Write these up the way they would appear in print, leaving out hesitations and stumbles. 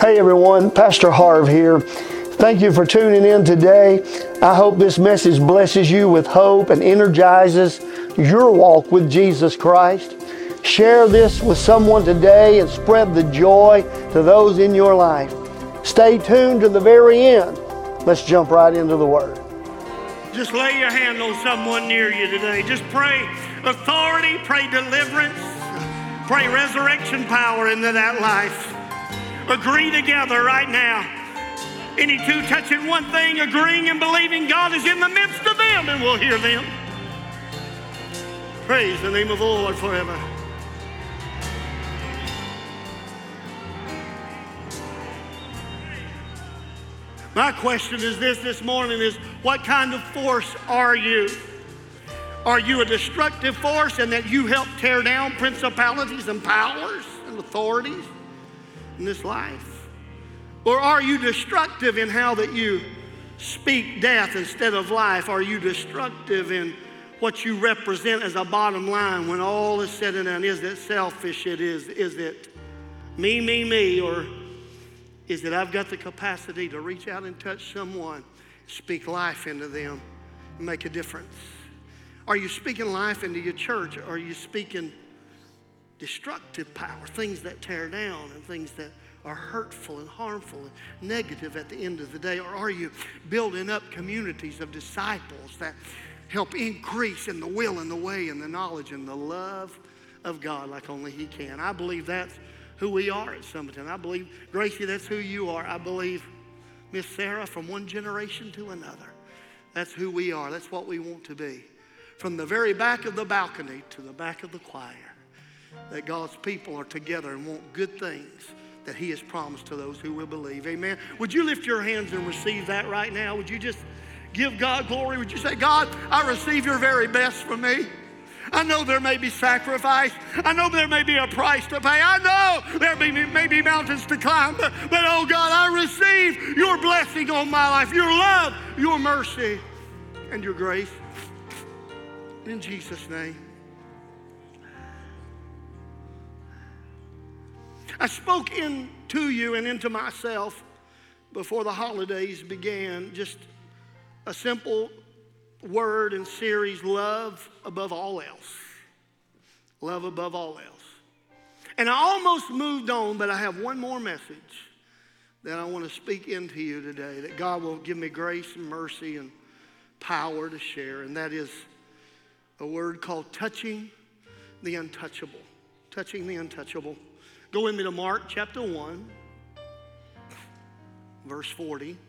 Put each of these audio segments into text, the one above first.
Hey everyone, Pastor Harv here. Thank you for tuning in today. I hope this message blesses you with hope and energizes your walk with Jesus Christ. Share this with someone today and spread the joy to those in your life. Stay tuned to the very end. Let's jump right into the Word. Just lay your hand on someone near you today. Just pray authority, pray deliverance, pray resurrection power into that life. Agree together right now. Any two touching one thing, agreeing and believing God is in the midst of them, and we'll hear them. Praise the name of the Lord forever. My question is this morning is, what kind of force are you? Are you a destructive force in that you help tear down principalities and powers and authorities in this life? Or are you destructive in how that you speak death instead of life? Are you destructive in what you represent as a bottom line when all is said and done? Is it selfish? Is it me? Or is it I've got the capacity to reach out and touch someone, speak life into them, and make a difference? Are you speaking life into your church? Or are you speaking destructive power, things that tear down and things that are hurtful and harmful and negative at the end of the day? Or are you building up communities of disciples that help increase in the will and the way and the knowledge and the love of God like only He can? I believe that's who we are at Summerton. I believe, Gracie, that's who you are. I believe, Miss Sarah, from one generation to another, that's who we are. That's what we want to be. From the very back of the balcony to the back of the choir, that God's people are together and want good things that He has promised to those who will believe. Amen. Would you lift your hands and receive that right now? Would you just give God glory? Would you say, God, I receive your very best from me. I know there may be sacrifice. I know there may be a price to pay. I know there may be mountains to climb. But oh God, I receive your blessing on my life, your love, your mercy, and your grace. In Jesus' name. I spoke into you and into myself before the holidays began, just a simple word and series, love above all else. Love above all else. And I almost moved on, but I have one more message that I want to speak into you today, that God will give me grace and mercy and power to share, and that is a word called touching the untouchable. Touching the untouchable. Go with me to Mark chapter 1, verse 40. And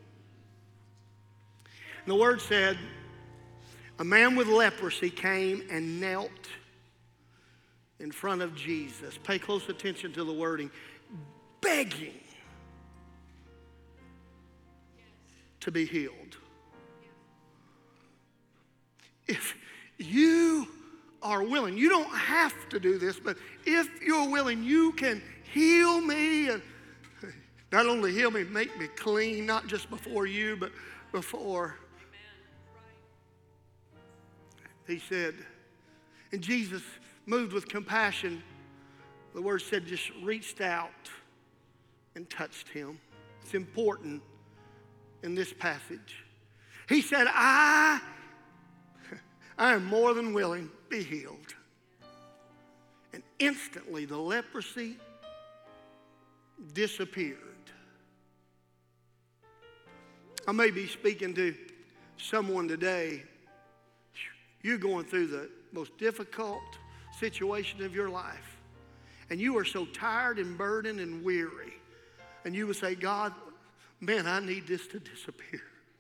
the word said, a man with leprosy came and knelt in front of Jesus. Pay close attention to the wording. Begging to be healed. If you are willing, you don't have to do this, but if you're willing, you can heal me, and not only heal me, make me clean, not just before you, but before. He said, and Jesus, moved with compassion, the word said, just reached out and touched him. It's important in this passage. He said, I am more than willing, be healed. And instantly the leprosy disappeared. I may be speaking to someone today. You're going through the most difficult situation of your life. And you are so tired and burdened and weary. And you would say, God, man, I need this to disappear.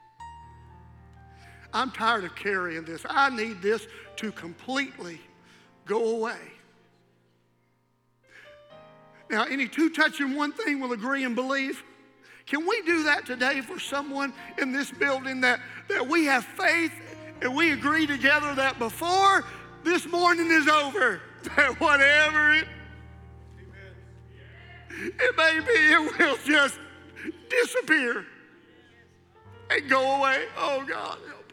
I'm tired of carrying this. I need this to completely go away. Now, any two touching one thing will agree and believe. Can we do that today for someone in this building, that we have faith and we agree together that before this morning is over, that whatever it may be, it will just disappear and go away. Oh, God, help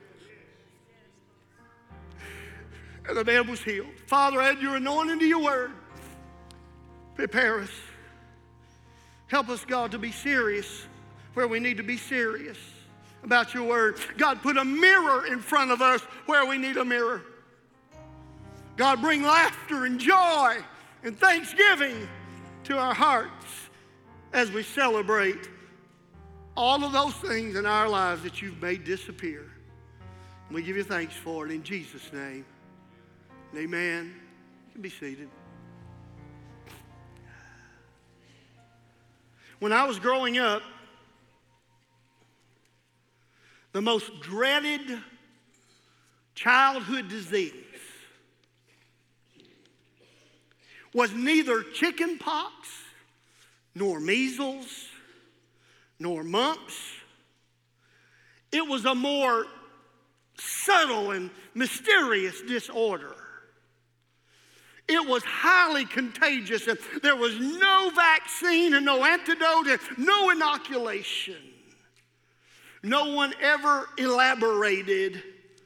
us. And the man was healed. Father, add your anointing to your word. Prepare us. Help us, God, to be serious where we need to be serious about your word. God, put a mirror in front of us where we need a mirror. God, bring laughter and joy and thanksgiving to our hearts as we celebrate all of those things in our lives that you've made disappear. We give you thanks for it in Jesus' name. Amen. You can be seated. When I was growing up, the most dreaded childhood disease was neither chicken pox, nor measles, nor mumps. It was a more subtle and mysterious disorder. It was highly contagious, and there was no vaccine and no antidote and no inoculation. No one ever elaborated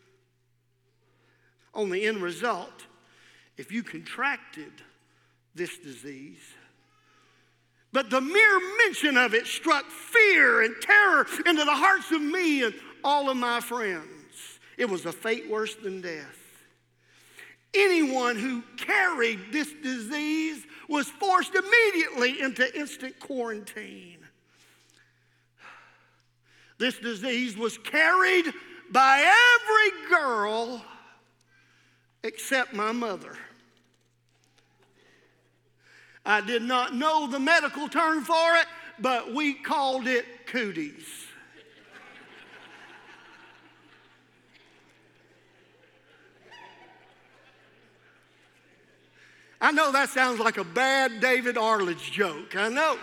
on the end result if you contracted this disease. But the mere mention of it struck fear and terror into the hearts of me and all of my friends. It was a fate worse than death. Anyone who carried this disease was forced immediately into instant quarantine. This disease was carried by every girl except my mother. I did not know the medical term for it, but we called it cooties. I know that sounds like a bad David Arledge joke. I know.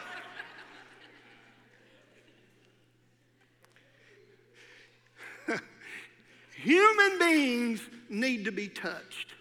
Human beings need to be touched.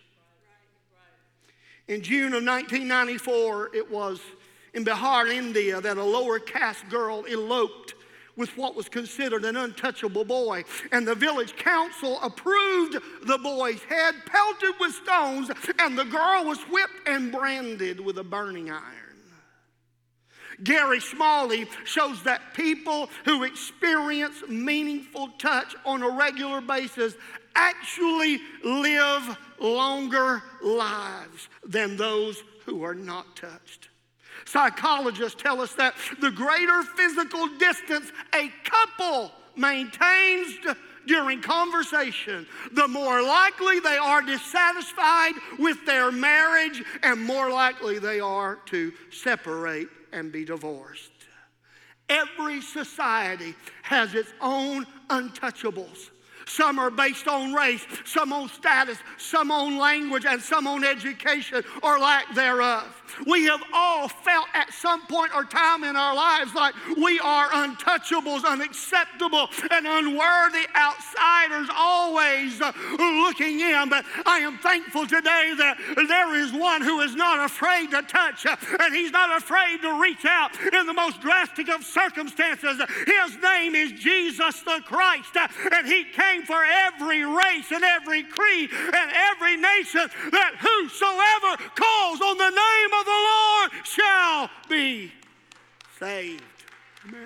In June of 1994, it was in Bihar, India, that a lower caste girl eloped with what was considered an untouchable boy. And the village council approved the boy's head, pelted with stones, and the girl was whipped and branded with a burning iron. Gary Smalley shows that people who experience meaningful touch on a regular basis actually live longer lives than those who are not touched. Psychologists tell us that the greater physical distance a couple maintains during conversation, the more likely they are dissatisfied with their marriage and more likely they are to separate and be divorced. Every society has its own untouchables. Some are based on race, some on status, some on language, and some on education or lack thereof. We have all felt at some point or time in our lives like we are untouchables, unacceptable, and unworthy outsiders, always looking in. But I am thankful today that there is one who is not afraid to touch, and he's not afraid to reach out in the most drastic of circumstances. His name is Jesus the Christ, and he came for every race and every creed and every nation, that whosoever calls on the name of the Lord shall be saved. Amen.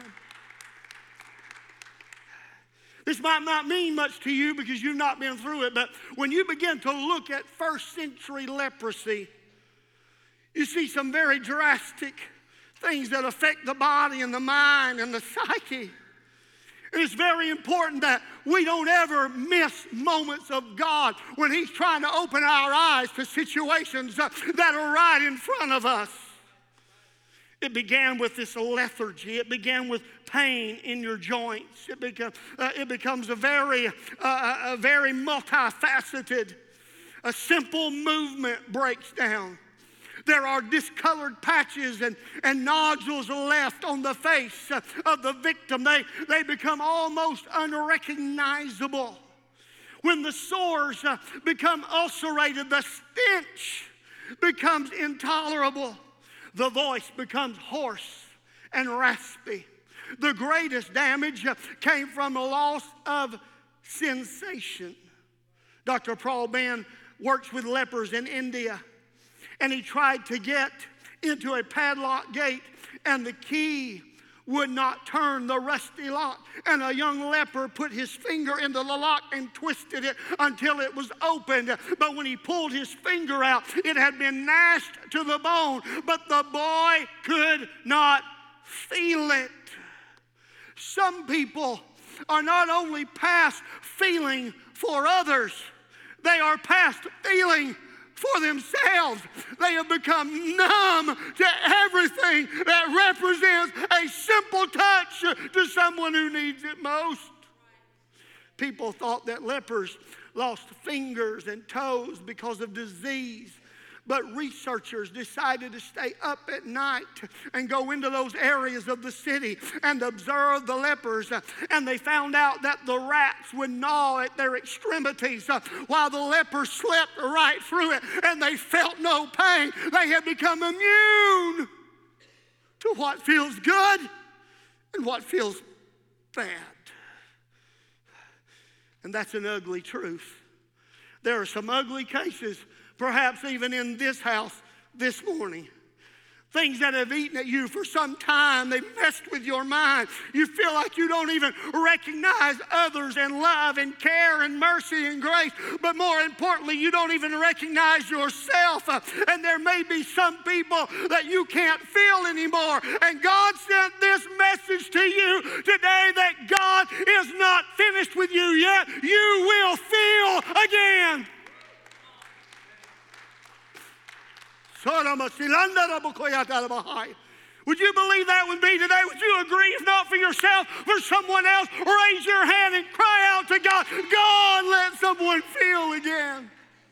This might not mean much to you because you've not been through it, but when you begin to look at first century leprosy, you see some very drastic things that affect the body and the mind and the psyche. And it's very important that we don't ever miss moments of God when he's trying to open our eyes to situations that are right in front of us. It began with this lethargy. It began with pain in your joints. It becomes a very multifaceted. A simple movement breaks down. There are discolored patches and nodules left on the face of the victim. They become almost unrecognizable. When the sores become ulcerated, the stench becomes intolerable. The voice becomes hoarse and raspy. The greatest damage came from a loss of sensation. Dr. Paul Ben works with lepers in India. And he tried to get into a padlocked gate and the key would not turn the rusty lock. And a young leper put his finger into the lock and twisted it until it was opened. But when he pulled his finger out, it had been gnashed to the bone. But the boy could not feel it. Some people are not only past feeling for others, they are past feeling for themselves. They have become numb to everything that represents a simple touch to someone who needs it most. People thought that lepers lost fingers and toes because of disease. But researchers decided to stay up at night and go into those areas of the city and observe the lepers. And they found out that the rats would gnaw at their extremities while the lepers slept right through it, and they felt no pain. They had become immune to what feels good and what feels bad. And that's an ugly truth. There are some ugly cases, perhaps even in this house this morning. Things that have eaten at you for some time. They've messed with your mind. You feel like you don't even recognize others and love and care and mercy and grace. But more importantly, you don't even recognize yourself. And there may be some people that you can't feel anymore. And God sent this message to you today that God is not finished with you yet. You will feel again. Would you believe that with me today? Would you agree? If not for yourself, for someone else, raise your hand and cry out to God. God, let someone feel again.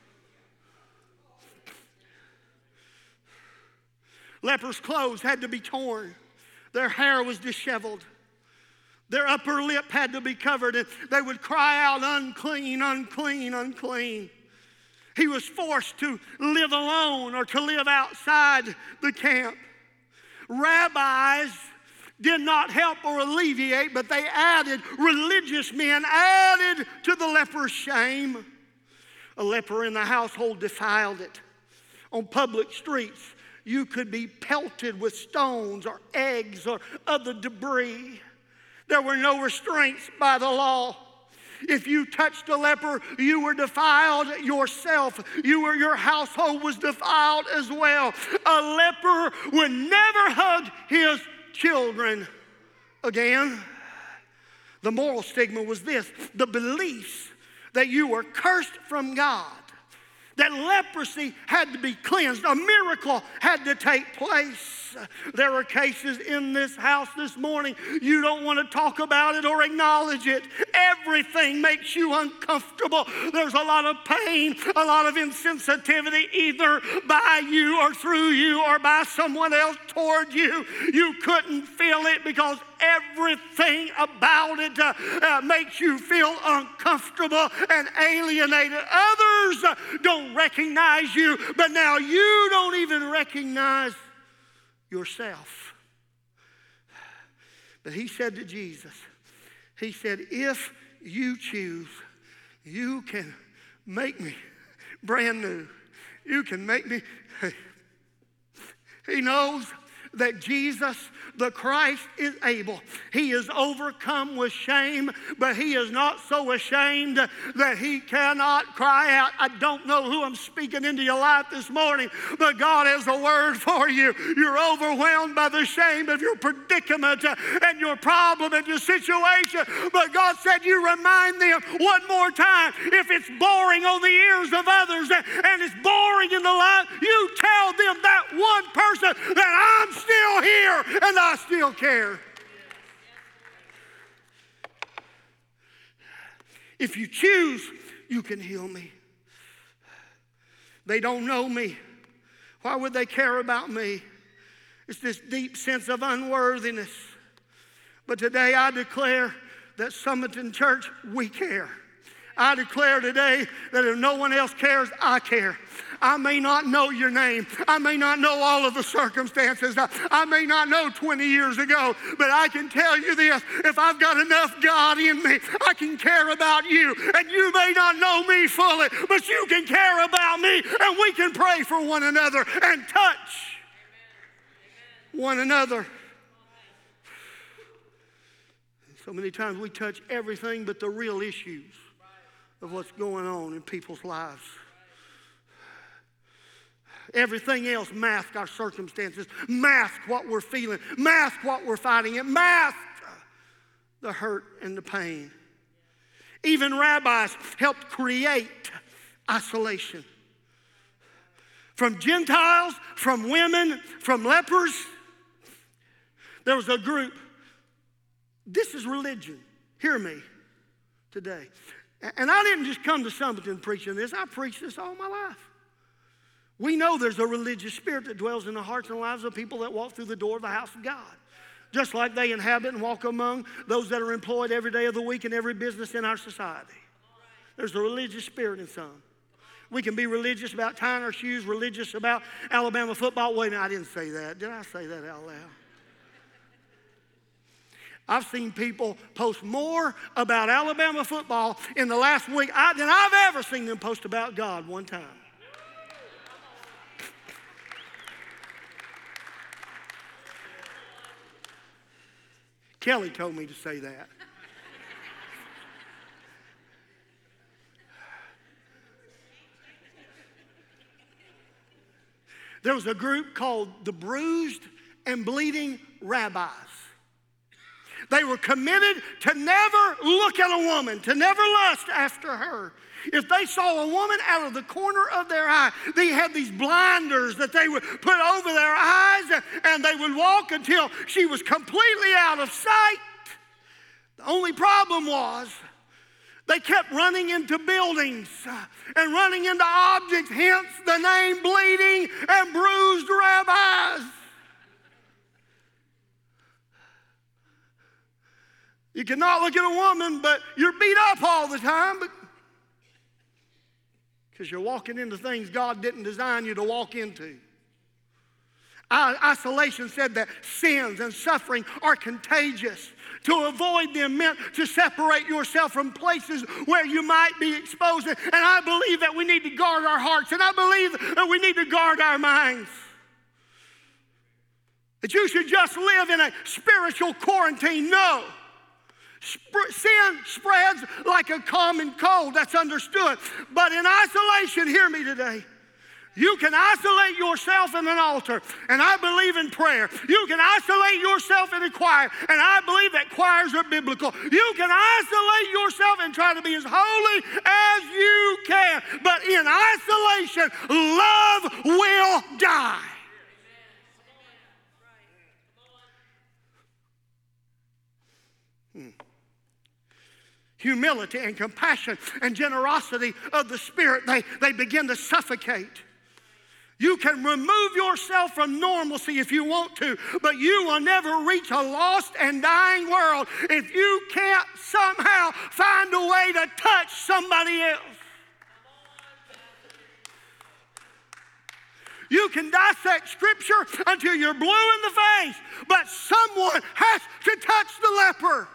Lepers' clothes had to be torn. Their hair was disheveled. Their upper lip had to be covered, and they would cry out, unclean, unclean, unclean. He was forced to live alone or to live outside the camp. Rabbis did not help or alleviate, but they added, religious men added to the leper's shame. A leper in the household defiled it. On public streets, you could be pelted with stones or eggs or other debris. There were no restraints by the law. If you touched a leper, you were defiled yourself. Your household was defiled as well. A leper would never hug his children again. The moral stigma was this: the beliefs that you were cursed from God, that leprosy had to be cleansed, a miracle had to take place. There are cases in this house this morning, you don't want to talk about it or acknowledge it. Everything makes you uncomfortable. There's a lot of pain, a lot of insensitivity, either by you or through you or by someone else toward you. You couldn't feel it because everything about it makes you feel uncomfortable and alienated. Others don't recognize you, but now you don't even recognize yourself. But he said to Jesus, he said, if you choose, you can make me brand new. You can make me. He knows that Jesus, the Christ, is able. He is overcome with shame, but he is not so ashamed that he cannot cry out. I don't know who I'm speaking into your life this morning, but God has a word for you. You're overwhelmed by the shame of your predicament and your problem and your situation, but God said you remind them one more time. If it's boring on the ears of others and it's boring in the life, you tell them that one person that I'm still here and I still care. If you choose, you can heal me. They don't know me. Why would they care about me? It's this deep sense of unworthiness. But today I declare that Summerton Church, we care. I declare today that if no one else cares, I care. I may not know your name. I may not know all of the circumstances. I may not know 20 years ago, but I can tell you this. If I've got enough God in me, I can care about you. And you may not know me fully, but you can care about me, and we can pray for one another and touch one another. So many times we touch everything but the real issues of what's going on in people's lives. Everything else masks our circumstances, mask what we're feeling, mask what we're fighting, it masks the hurt and the pain. Even rabbis helped create isolation. From Gentiles, from women, from lepers. There was a group. This is religion. Hear me today. And I didn't just come to Summerton preaching this. I preached this all my life. We know there's a religious spirit that dwells in the hearts and lives of people that walk through the door of the house of God. Just like they inhabit and walk among those that are employed every day of the week in every business in our society. There's a religious spirit in some. We can be religious about tying our shoes, religious about Alabama football. Wait a minute, I didn't say that. Did I say that out loud? I've seen people post more about Alabama football in the last week than I've ever seen them post about God one time. Kelly told me to say that. There was a group called the Bruised and Bleeding Rabbis. They were committed to never look at a woman, to never lust after her. If they saw a woman out of the corner of their eye, they had these blinders that they would put over their eyes, and they would walk until she was completely out of sight. The only problem was they kept running into buildings and running into objects, hence the name Bleeding and Bruised Rabbis. You cannot look at a woman, but you're beat up all the time because you're walking into things God didn't design you to walk into. Isolation said that sins and suffering are contagious. To avoid them meant to separate yourself from places where you might be exposed. And I believe that we need to guard our hearts, and I believe that we need to guard our minds. That you should just live in a spiritual quarantine. No. Sin spreads like a common cold. That's understood. But in isolation, hear me today, you can isolate yourself in an altar, and I believe in prayer. You can isolate yourself in a choir, and I believe that choirs are biblical. You can isolate yourself and try to be as holy as you can. But in isolation, love will die. Humility and compassion and generosity of the Spirit, they begin to suffocate. You can remove yourself from normalcy if you want to, but you will never reach a lost and dying world if you can't somehow find a way to touch somebody else. You can dissect Scripture until you're blue in the face, but someone has to touch the leper.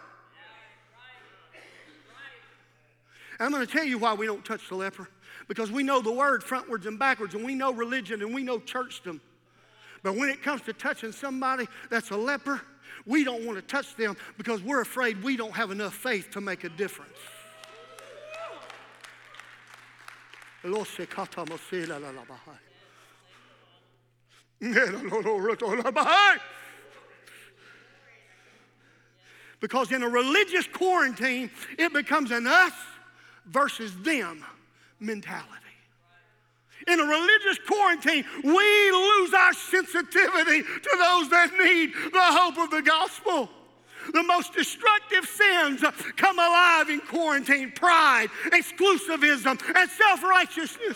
I'm going to tell you why we don't touch the leper. Because we know the word frontwards and backwards, and we know religion, and we know churchdom. But when it comes to touching somebody that's a leper, we don't want to touch them because we're afraid we don't have enough faith to make a difference. Because in a religious quarantine, it becomes an us versus them mentality. In a religious quarantine, we lose our sensitivity to those that need the hope of the gospel. The most destructive sins come alive in quarantine: pride, exclusivism, and self-righteousness.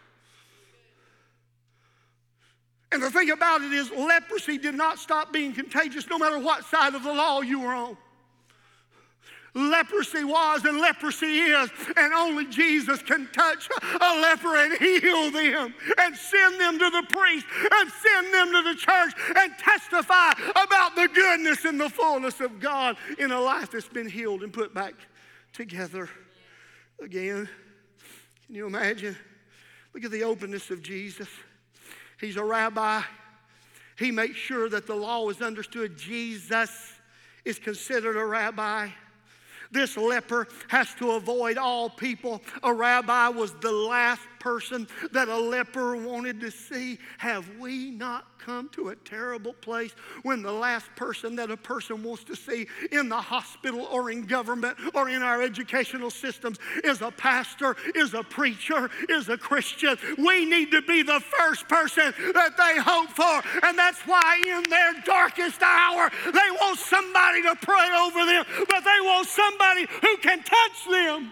And the thing about it is, leprosy did not stop being contagious no matter what side of the law you were on. Leprosy was and leprosy is, and only Jesus can touch a leper and heal them and send them to the priest and send them to the church and testify about the goodness and the fullness of God in a life that's been healed and put back together again. Can you imagine? Look at the openness of Jesus. He's a rabbi. He makes sure that the law is understood. Jesus is considered a rabbi. This leper has to avoid all people. A rabbi was the last person that a leper wanted to see. Have we not come to a terrible place when the last person that a person wants to see in the hospital or in government or in our educational systems is a pastor, is a preacher, is a Christian? We need to be the first person that they hope for. And that's why in their darkest hour, they want somebody to pray over them, but they want somebody who can touch them.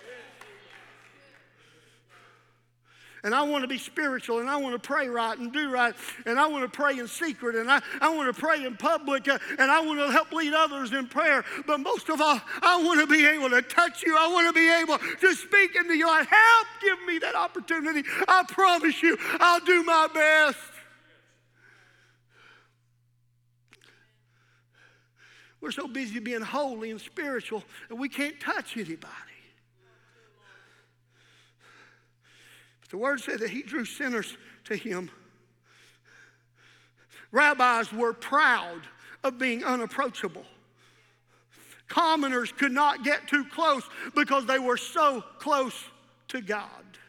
And I want to be spiritual, and I want to pray right and do right, and I want to pray in secret, and I want to pray in public, and I want to help lead others in prayer. But most of all, I want to be able to touch you. I want to be able to speak into your life. Help, give me that opportunity. I promise you, I'll do my best. We're so busy being holy and spiritual that we can't touch anybody. The word said that he drew sinners to him. Rabbis were proud of being unapproachable. Commoners could not get too close because they were so close to God.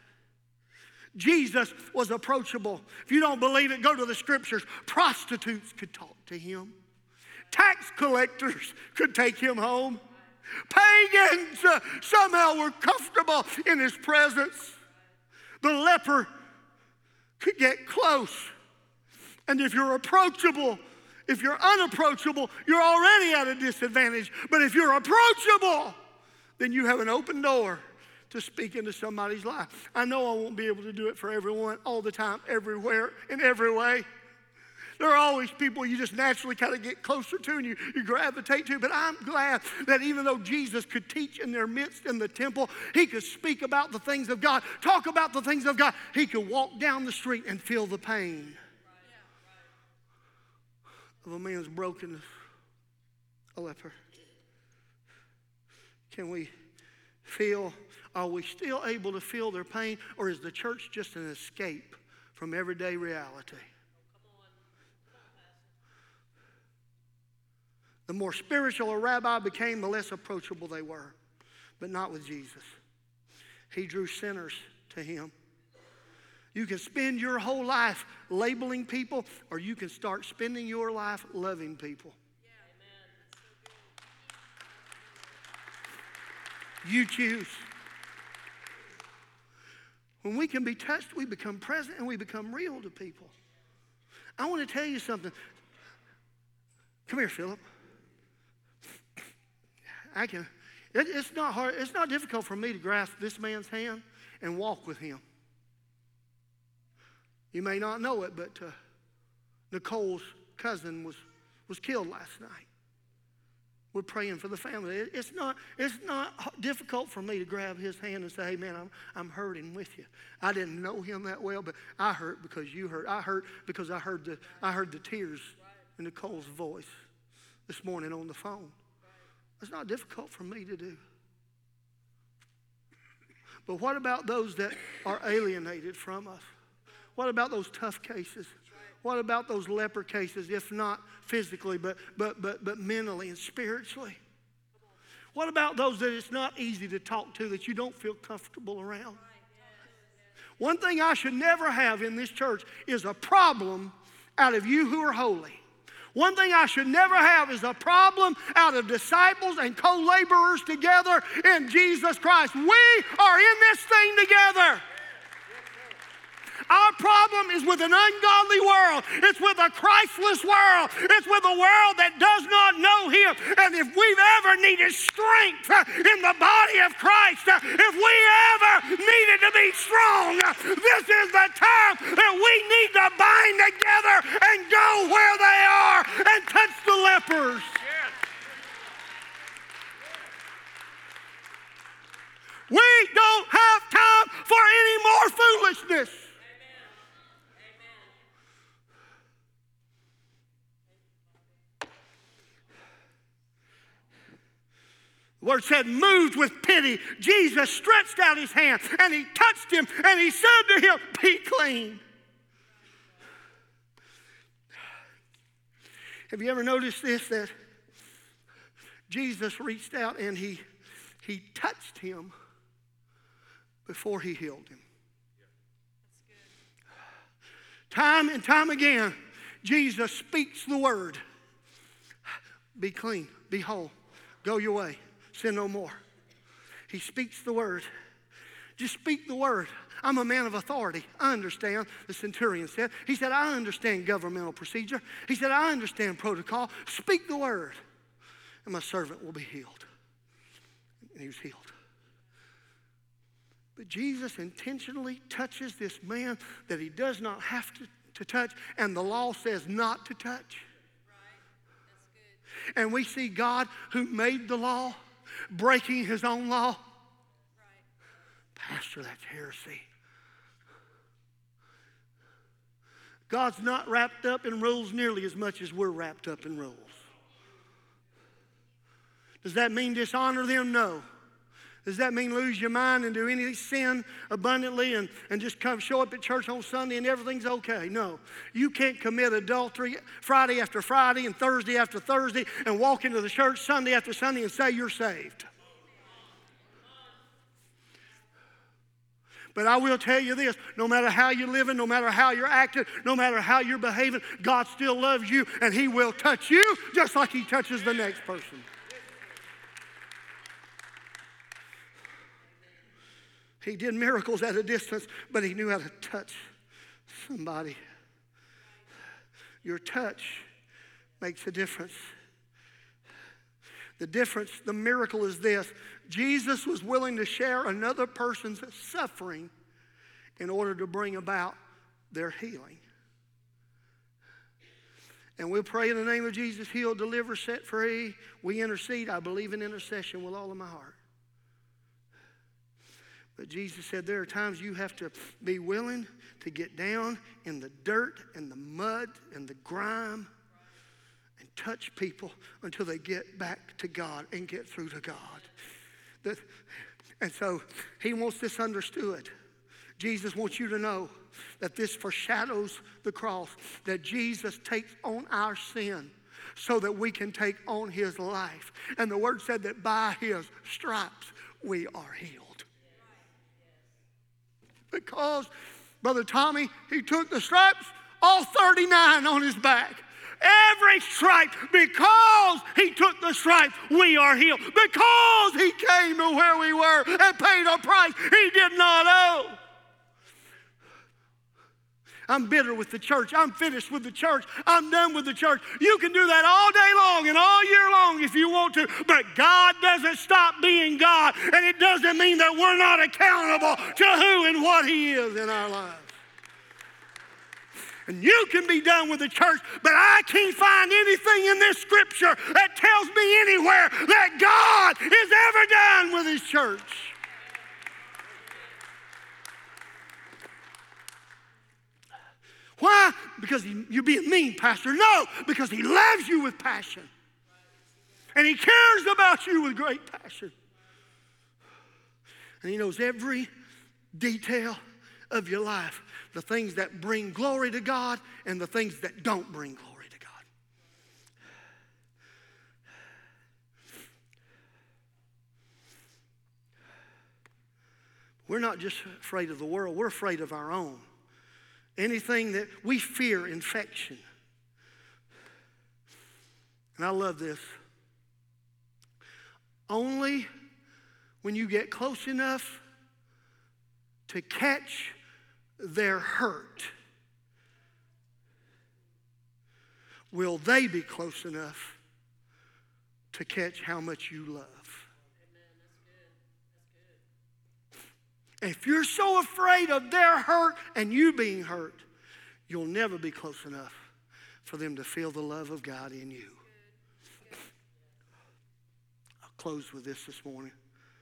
Jesus was approachable. If you don't believe it, go to the scriptures. Prostitutes could talk to him. Tax collectors could take him home. Pagans somehow were comfortable in his presence. The leper could get close. And if you're approachable, if you're unapproachable, you're already at a disadvantage. But if you're approachable, then you have an open door to speak into somebody's life. I know I won't be able to do it for everyone all the time, everywhere, in every way. There are always people you just naturally kind of get closer to and you gravitate to. But I'm glad that even though Jesus could teach in their midst in the temple, he could speak about the things of God, talk about the things of God. He could walk down the street and feel the pain of a man's brokenness, a leper. Can we feel, are we still able to feel their pain, or is the church just an escape from everyday reality? The more spiritual a rabbi became, the less approachable they were. But not with Jesus. He drew sinners to him. You can spend your whole life labeling people, or you can start spending your life loving people. You choose. When we can be touched, we become present and we become real to people. I want to tell you something. Come here, Philip. It's not hard. It's not difficult for me to grasp this man's hand and walk with him. You may not know it, but Nicole's cousin was killed last night. We're praying for the family. It's not difficult for me to grab his hand and say, "Hey, man, I'm hurting with you." I didn't know him that well, but I hurt because you hurt. I hurt because I heard the tears in Nicole's voice this morning on the phone. It's not difficult for me to do. But what about those that are alienated from us? What about those tough cases? What about those leper cases, if not physically, but mentally and spiritually? What about those that it's not easy to talk to, that you don't feel comfortable around? One thing I should never have in this church is a problem out of you who are holy. One thing I should never have is a problem out of disciples and co-laborers together in Jesus Christ. We are in this thing together. Our problem is with an ungodly world. It's with a Christless world. It's with a world that does not know him. And if we've ever needed strength in the body of Christ, if we ever needed to be strong, this is the time that we need to bind together and go where they are and touch the lepers. We don't have time for any more foolishness. The word said, moved with pity, Jesus stretched out his hand and he touched him and he said to him, "Be clean." Have you ever noticed this, that Jesus reached out and he touched him before he healed him? Time and time again, Jesus speaks the word. Be clean, be whole, go your way, sin no more. He speaks the word. Just speak the word. I'm a man of authority. I understand, the centurion said. He said, I understand governmental procedure. He said, I understand protocol. Speak the word, and my servant will be healed. And he was healed. But Jesus intentionally touches this man that he does not have to touch, and the law says not to touch. Right. That's good. And we see God, who made the law, breaking his own law. Right. Pastor, that's heresy. God's not wrapped up in rules nearly as much as we're wrapped up in rules. Does that mean dishonor them? No. Does that mean lose your mind and do any sin abundantly and just come show up at church on Sunday and everything's okay? No. You can't commit adultery Friday after Friday and Thursday after Thursday and walk into the church Sunday after Sunday and say you're saved. But I will tell you this, no matter how you're living, no matter how you're acting, no matter how you're behaving, God still loves you, and he will touch you just like he touches the next person. He did miracles at a distance, but he knew how to touch somebody. Your touch makes a difference. The difference, the miracle is this. Jesus was willing to share another person's suffering in order to bring about their healing. And we'll pray in the name of Jesus, heal, deliver, set free. We intercede. I believe in intercession with all of my heart. But Jesus said there are times you have to be willing to get down in the dirt and the mud and the grime and touch people until they get back to God and get through to God. And so he wants this understood. Jesus wants you to know that this foreshadows the cross, that Jesus takes on our sin so that we can take on his life. And the word said that by his stripes we are healed. Because, Brother Tommy, he took the stripes, all 39 on his back. Every stripe, because he took the stripes, we are healed. Because he came to where we were and paid a price he did not owe. I'm bitter with the church. I'm finished with the church. I'm done with the church. You can do that all day long and all year long if you want to, but God doesn't stop being God, and it doesn't mean that we're not accountable to who and what he is in our lives. And you can be done with the church, but I can't find anything in this scripture that tells me anywhere that God is ever done with his church. Why? Because you're being mean, Pastor. No, because he loves you with passion. And he cares about you with great passion. And he knows every detail of your life. The things that bring glory to God and the things that don't bring glory to God. We're not just afraid of the world, we're afraid of our own. Anything that we fear, infection. And I love this. Only when you get close enough to catch their hurt will they be close enough to catch how much you love. If you're so afraid of their hurt and you being hurt, you'll never be close enough for them to feel the love of God in you. I'll close with this morning.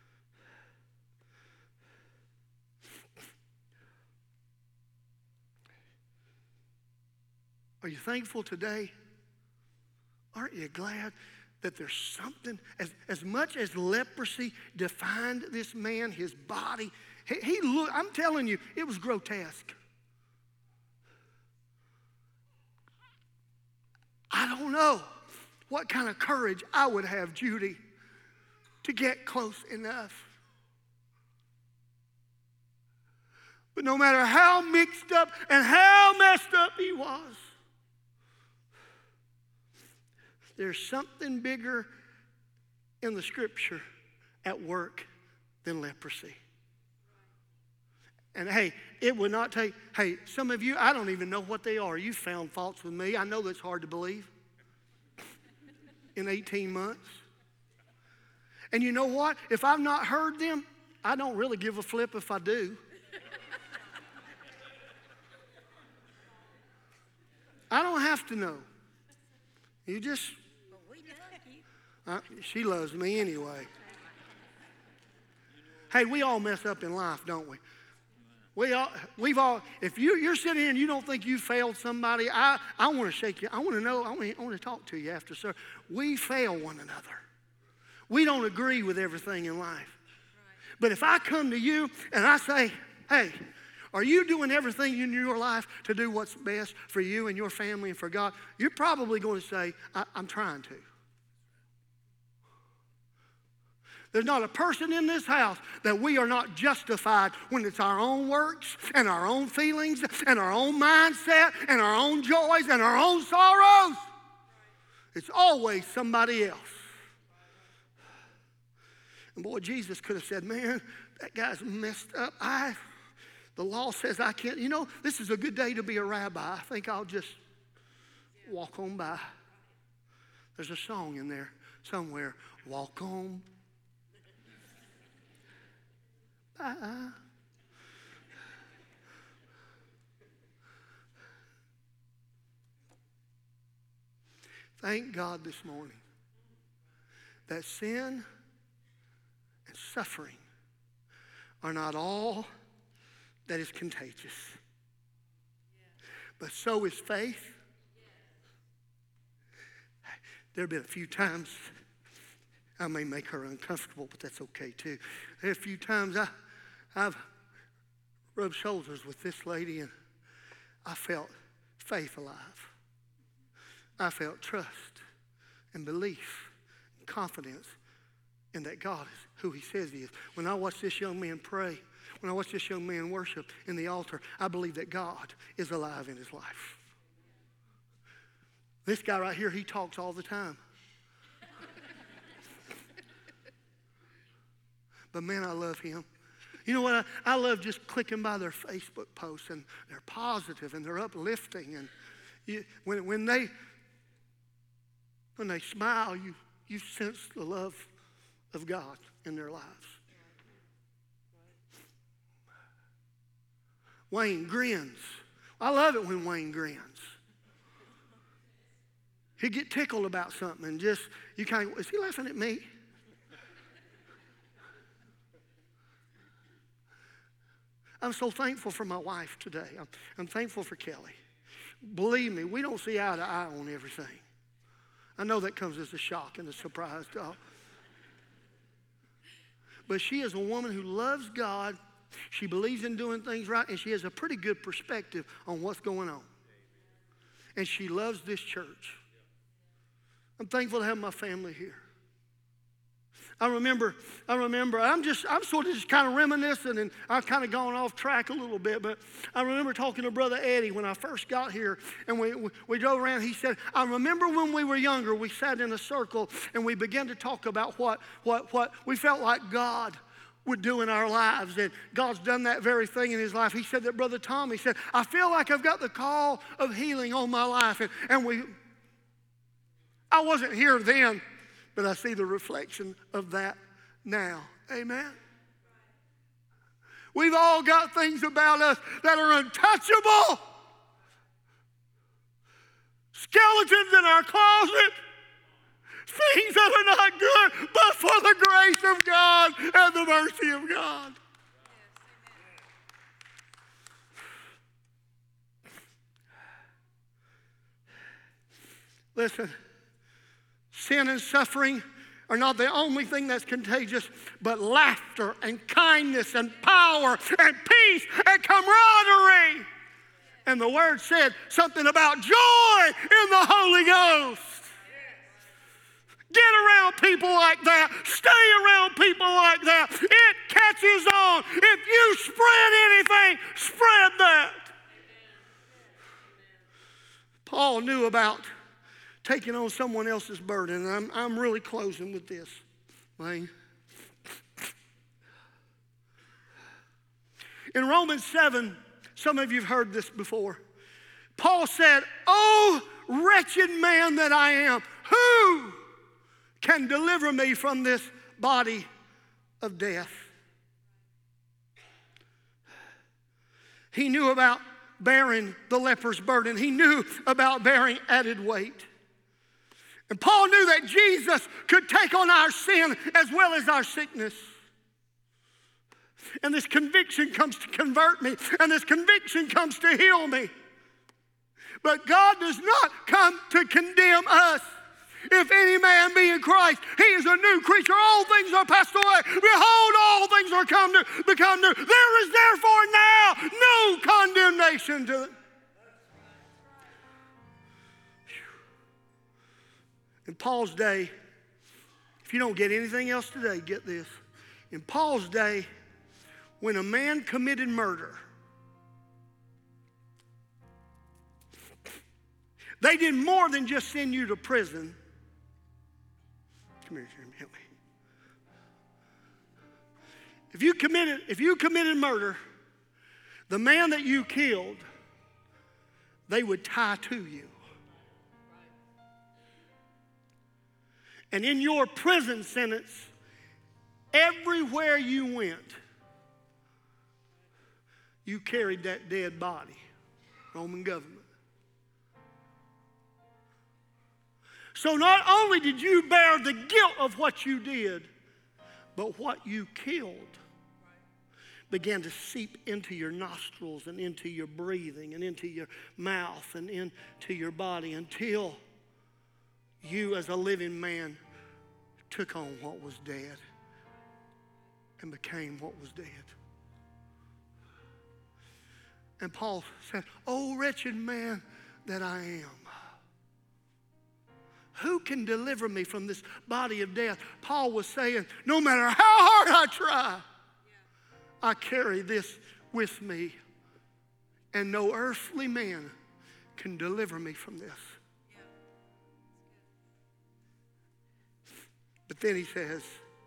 Are you thankful today? Aren't you glad that there's something, as much as leprosy defined this man, his body, he looked, I'm telling you, it was grotesque. I don't know what kind of courage I would have, Judy, to get close enough. But no matter how mixed up and how messed up he was, there's something bigger in the scripture at work than leprosy. And hey, it would not take, some of you, I don't even know what they are. You found faults with me. I know that's hard to believe. In 18 months. And you know what? If I've not heard them, I don't really give a flip if I do. I don't have to know. You just, she loves me anyway. Hey, we all mess up in life, don't we? We've all, if you're sitting here and you don't think you failed somebody, I want to shake you. I want to know, I want to talk to you after, sir. We fail one another. We don't agree with everything in life. But if I come to you and I say, hey, are you doing everything in your life to do what's best for you and your family and for God? You're probably going to say, I'm trying to. There's not a person in this house that we are not justified when it's our own works and our own feelings and our own mindset and our own joys and our own sorrows. It's always somebody else. And boy, Jesus could have said, man, that guy's messed up. The law says I can't. You know, this is a good day to be a rabbi. I think I'll just walk on by. There's a song in there somewhere. Walk on by. Thank God this morning that sin and suffering are not all that is contagious. But so is faith. There have been a few times, I may make her uncomfortable, but that's okay too. There are a few times I've rubbed shoulders with this lady and I felt faith alive. I felt trust and belief and confidence in that God is who he says he is. When I watch this young man pray, when I watch this young man worship in the altar, I believe that God is alive in his life. This guy right here, he talks all the time. But man, I love him. You know what? I love just clicking by their Facebook posts, and they're positive and they're uplifting. And when they smile, you sense the love of God in their lives. Wayne grins. I love it when Wayne grins. He'd get tickled about something and just, you kind of, is he laughing at me? I'm so thankful for my wife today. I'm thankful for Kelly. Believe me, we don't see eye to eye on everything. I know that comes as a shock and a surprise to all. But she is a woman who loves God. She believes in doing things right, and she has a pretty good perspective on what's going on. And she loves this church. I'm thankful to have my family here. I remember, I'm sort of just kind of reminiscing, and I've kind of gone off track a little bit, but I remember talking to Brother Eddie when I first got here, and we drove around. He said, I remember when we were younger, we sat in a circle, and we began to talk about what we felt like God would do in our lives, and God's done that very thing in his life. He said that Brother Tommy said, I feel like I've got the call of healing on my life, I wasn't here then, but I see the reflection of that now. Amen. We've all got things about us that are untouchable. Skeletons in our closet. Things that are not good, but for the grace of God and the mercy of God. Listen. Sin and suffering are not the only thing that's contagious, but laughter and kindness and power and peace and camaraderie. And the word said something about joy in the Holy Ghost. Get around people like that. Stay around people like that. It catches on. If you spread anything, spread that. Paul knew about taking on someone else's burden. And I'm really closing with this, Wayne. In Romans 7, some of you have heard this before. Paul said, "Oh, wretched man that I am, who can deliver me from this body of death?" He knew about bearing the leper's burden. He knew about bearing added weight. And Paul knew that Jesus could take on our sin as well as our sickness. And this conviction comes to convert me, and this conviction comes to heal me. But God does not come to condemn us. If any man be in Christ, he is a new creature. All things are passed away. Behold, all things are become new. There is therefore now no condemnation to them. In Paul's day, if you don't get anything else today, get this. In Paul's day, when a man committed murder, they did more than just send you to prison. Come here, Jeremy, help me. If you committed murder, the man that you killed, they would tie to you. And in your prison sentence, everywhere you went, you carried that dead body, Roman government. So not only did you bear the guilt of what you did, but what you killed began to seep into your nostrils and into your breathing and into your mouth and into your body until you as a living man took on what was dead and became what was dead. And Paul said, "Oh, wretched man that I am. Who can deliver me from this body of death?" Paul was saying, no matter how hard I try, I carry this with me. And no earthly man can deliver me from this. But then he says,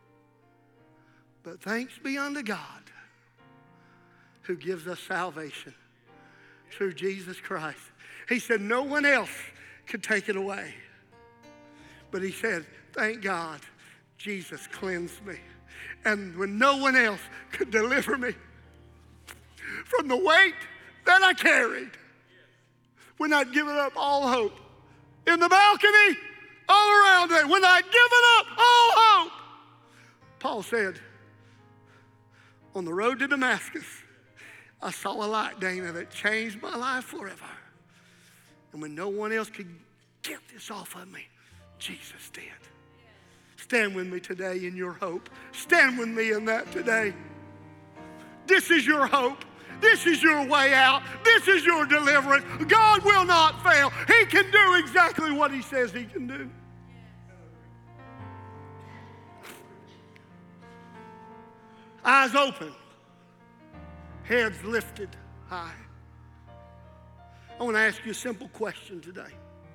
"But thanks be unto God who gives us salvation through Jesus Christ." He said no one else could take it away. But he said, thank God, Jesus cleansed me. And when no one else could deliver me from the weight that I carried, when I'd given up all hope, in the balcony, all around it, when I'd given up all hope, Paul said, on the road to Damascus, I saw a light, Dana, that changed my life forever. And when no one else could get this off of me, Jesus did. Stand with me today in your hope. Stand with me in that today. This is your hope. This is your way out. This is your deliverance. God will not fail. He can do exactly what he says he can do. Eyes open. Heads lifted high. I want to ask you a simple question today.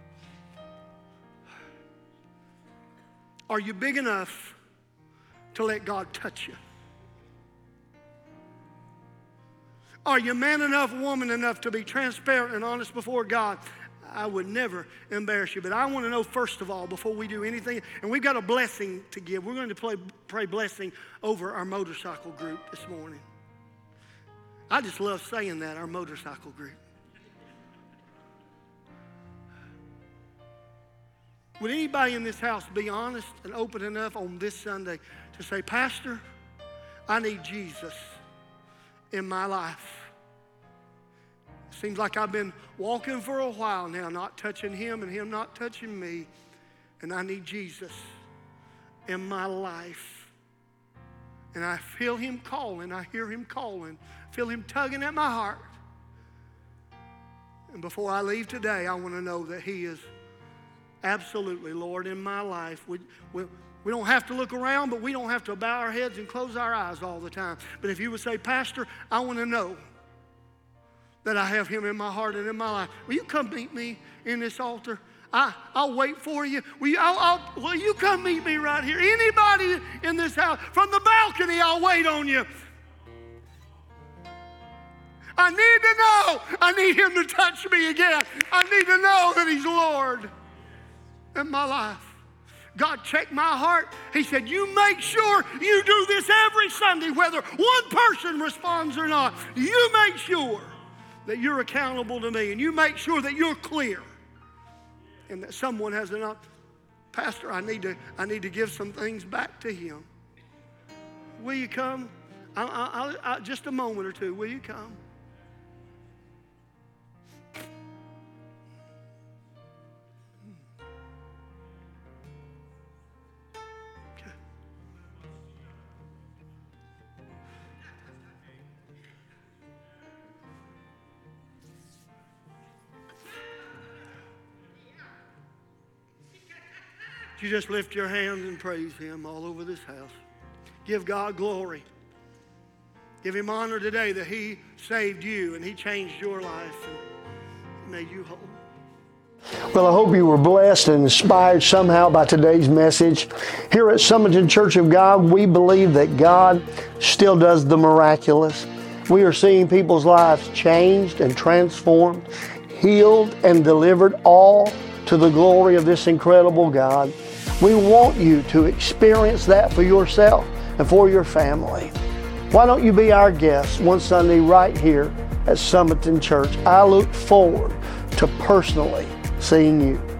Are you big enough to let God touch you? Are you man enough, woman enough to be transparent and honest before God? I would never embarrass you, but I want to know first of all, before we do anything, and we've got a blessing to give. We're going to pray blessing over our motorcycle group this morning. I just love saying that, our motorcycle group. Would anybody in this house be honest and open enough on this Sunday to say, Pastor, I need Jesus in my life. Seems like I've been walking for a while now, not touching him and him not touching me, and I need Jesus in my life. And I feel him calling, I hear him calling, feel him tugging at my heart. And before I leave today, I want to know that He is absolutely Lord in my life. We don't have to look around, but we don't have to bow our heads and close our eyes all the time. But if you would say, Pastor, I want to know that I have Him in my heart and in my life, will you come meet me in this altar? I'll wait for you. Will you come meet me right here? Anybody in this house, from the balcony, I'll wait on you. I need to know. I need Him to touch me again. I need to know that He's Lord in my life. God checked my heart. He said, you make sure you do this every Sunday, whether one person responds or not. You make sure that you're accountable to me, and you make sure that you're clear and that someone has an Pastor, I need to give some things back to Him. Will you come? Just a moment or two. Will you come? You just lift your hands and praise Him all over this house. Give God glory. Give Him honor today that He saved you and He changed your life and made you whole. Well, I hope you were blessed and inspired somehow by today's message. Here at Summerton Church of God, we believe that God still does the miraculous. We are seeing people's lives changed and transformed, healed and delivered, all to the glory of this incredible God. We want you to experience that for yourself and for your family. Why don't you be our guest one Sunday right here at Summerton Church? I look forward to personally seeing you.